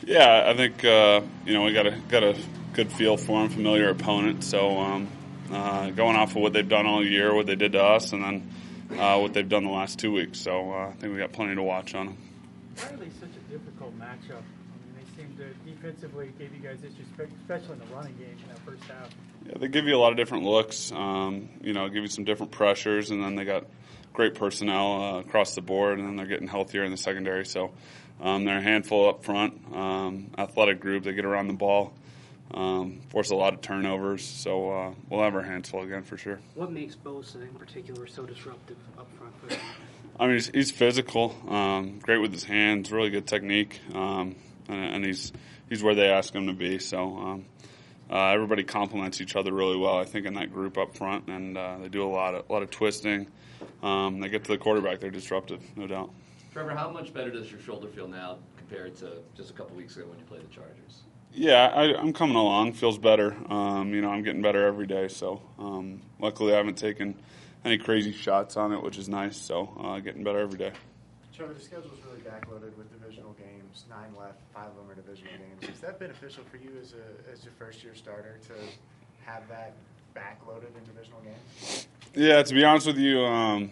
Yeah, I think we got a good feel for them, familiar opponent. So going off of what they've done all year, what they did to us, and then what they've done the last 2 weeks. So I think we got plenty to watch on them. Why are they such a difficult matchup? I mean, they seem to defensively gave you guys issues, especially in the running game in that first half. Yeah, they give you a lot of different looks. Give you some different pressures, and then they got great personnel across the board, and then they're getting healthier in the secondary. So they're a handful up front, athletic group. They get around the ball, force a lot of turnovers. So we'll have our hands full again for sure. What makes Bosa in particular so disruptive up front for them? I mean, he's physical, great with his hands, really good technique, and he's where they ask him to be. So everybody complements each other really well, I think, in that group up front, and they do a lot of twisting. They get to the quarterback, they're disruptive, no doubt. Trevor, how much better does your shoulder feel now compared to just a couple weeks ago when you played the Chargers? Yeah, I'm coming along. Feels better. I'm getting better every day. So luckily I haven't taken any crazy shots on it, which is nice. So getting better every day. Trevor, the schedule's really backloaded with divisional games. 9 left, 5 of them are divisional games. Is that beneficial for you as your first-year starter to have that backloaded in divisional games? Yeah, to be honest with you,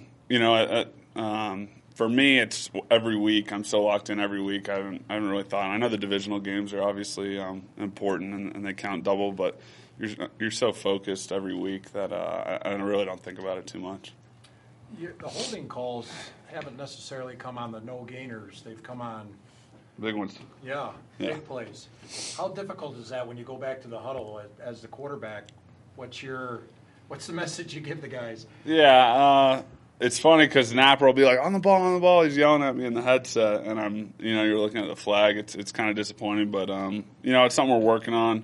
for me, it's every week. I'm so locked in every week. I haven't really thought. I know the divisional games are obviously important and they count double, but you're so focused every week that I really don't think about it too much. The holding calls haven't necessarily come on the no-gainers. They've come on big ones. Yeah, big plays. How difficult is that when you go back to the huddle as the quarterback? What's the message you give the guys? Yeah, it's funny because Napper will be like, on the ball. He's yelling at me in the headset, and you're looking at the flag. It's kind of disappointing, but it's something we're working on.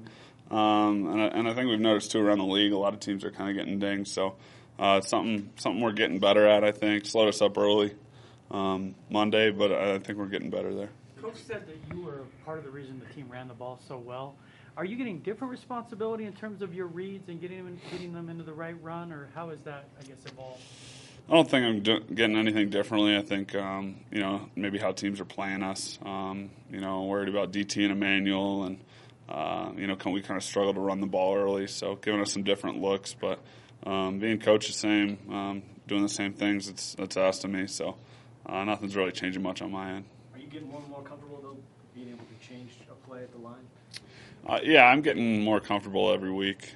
And I think we've noticed too around the league, a lot of teams are kind of getting dinged. So it's something we're getting better at. I think slowed us up early Monday, but I think we're getting better there. Coach said that you were part of the reason the team ran the ball so well. Are you getting different responsibility in terms of your reads and getting them into the right run, or how has that, I guess, evolved? I don't think I'm getting anything differently. I think, maybe how teams are playing us. Worried about DT and Emmanuel, and, we kind of struggle to run the ball early, so giving us some different looks. But being coached the same, doing the same things, it's asked of me. So nothing's really changing much on my end. Are you getting more and more comfortable, though, being able to change a play at the line? Yeah, I'm getting more comfortable every week.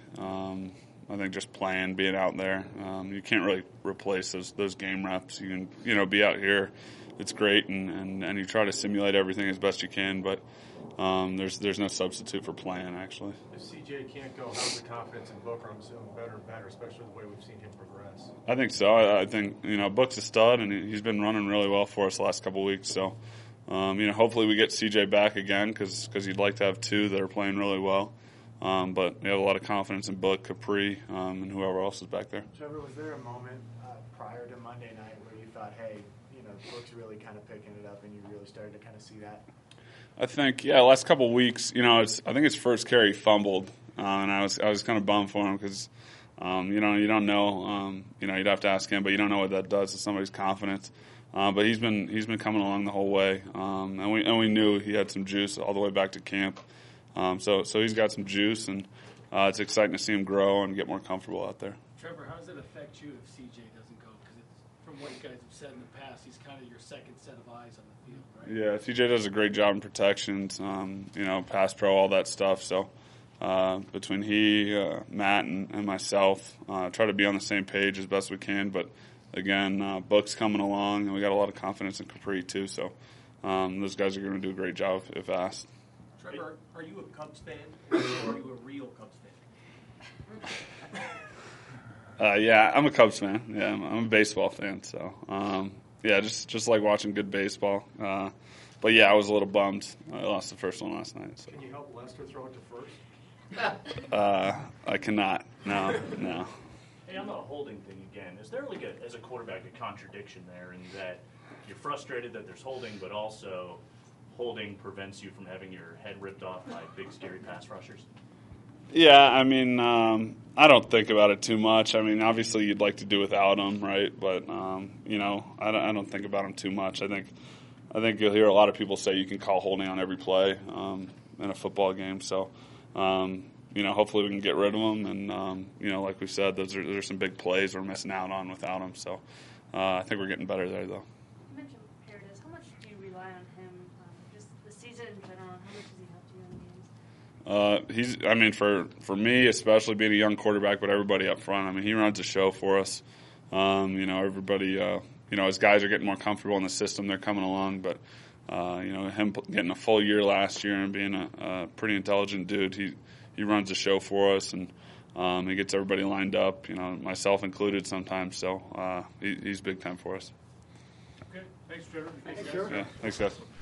I think just playing, being out there, you can't really replace those game reps. You can, be out here. It's great, and you try to simulate everything as best you can, but there's no substitute for playing, actually. If CJ can't go, how's the confidence in Booker? I'm assuming better and better, especially the way we've seen him progress. I think so. I think, Book's a stud, and he's been running really well for us the last couple of weeks, so hopefully we get CJ back again because you'd like to have two that are playing really well. But we have a lot of confidence in Book, Capri, and whoever else is back there. Trevor, was there a moment prior to Monday night where you thought, hey, Book's really kind of picking it up and you really started to kind of see that? I think, last couple of weeks, I think his first carry fumbled, and I was kind of bummed for him because, you don't know, you'd have to ask him, but you don't know what that does to somebody's confidence. But he's been coming along the whole way, and we knew he had some juice all the way back to camp. So he's got some juice, and it's exciting to see him grow and get more comfortable out there. Trevor, how does it affect you if CJ doesn't go? Because from what you guys have said in the past, he's kind of your second set of eyes on the field, right? Yeah, CJ does a great job in protections, pass pro, all that stuff. So between he, Matt, and myself, try to be on the same page as best we can. But again, Book's coming along, and we got a lot of confidence in Capri too. So those guys are going to do a great job if asked. Trevor, are you a Cubs fan or are you a real Cubs fan? Yeah, I'm a Cubs fan. Yeah, I'm a baseball fan. So, just like watching good baseball. But yeah, I was a little bummed. I lost the first one last night. So. Can you help Lester throw it to first? I cannot. No. Hey, on the holding thing again, is there as a quarterback a contradiction there in that you're frustrated that there's holding, but also holding prevents you from having your head ripped off by big, scary pass rushers? Yeah, I mean, I don't think about it too much. I mean, obviously you'd like to do without them, right? But, I don't think about them too much. I think I think you'll hear a lot of people say you can call holding on every play in a football game. So, hopefully we can get rid of them. And, like we said, those are some big plays we're missing out on without them. So I think we're getting better there, though. You mentioned Paredes. How much do you rely on him, just the season in general? How much does he help you in the games? For me, especially being a young quarterback, but everybody up front, he runs a show for us. Everybody, as guys are getting more comfortable in the system, they're coming along. But, him getting a full year last year and being a pretty intelligent dude, he runs a show for us, and he gets everybody lined up, myself included sometimes. So he's big time for us. Okay, thanks, Trevor. Thanks, Trevor. Yeah, thanks, guys.